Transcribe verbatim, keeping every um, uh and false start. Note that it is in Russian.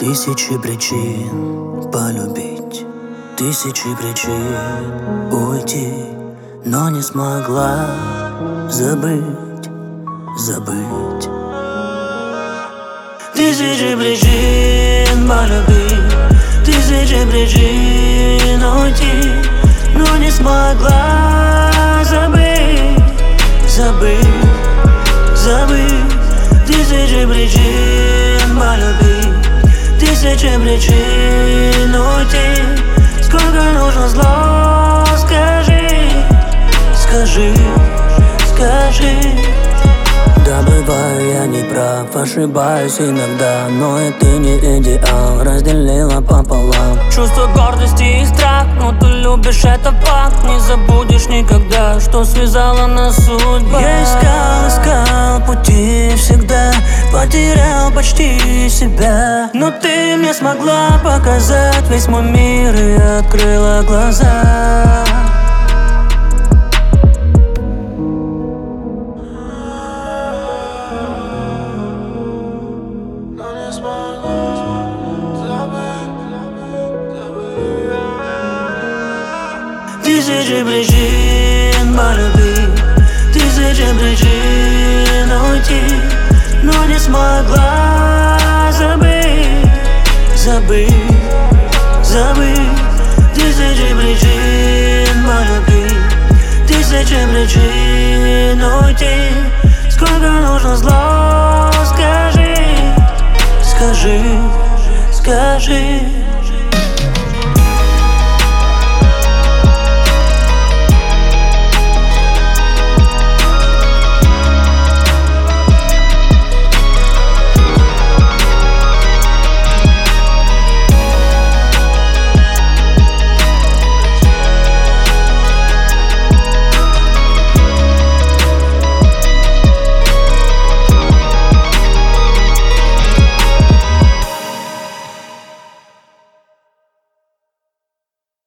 Тысячи причин полюбить, тысячи причин уйти, но не смогла забыть, забыть. Тысячи причин полюбить, тысячи причин уйти, но не смогла забыть, забыть, забыть. Тысячи причин полюбить, тысячи причин уйти. Сколько нужно зла, скажи, скажи, скажи. Да, бываю я не прав, ошибаюсь иногда, но и ты не идеал, разделила пополам. Чувство гордости и страх, но ты любишь, это факт. Не забудешь никогда, что связала нас судьба. Я искал, искал пути всегда, потерял почти себя, но ты мне смогла показать весь мой мир и открыла глаза. Тысячи причин полюбить, тысячи причин уйти, но не смогла забыть, забыть, забыть. Тысячи причин полюбить, тысячи причин уйти. Сколько нужно зла, скажи, скажи, скажи.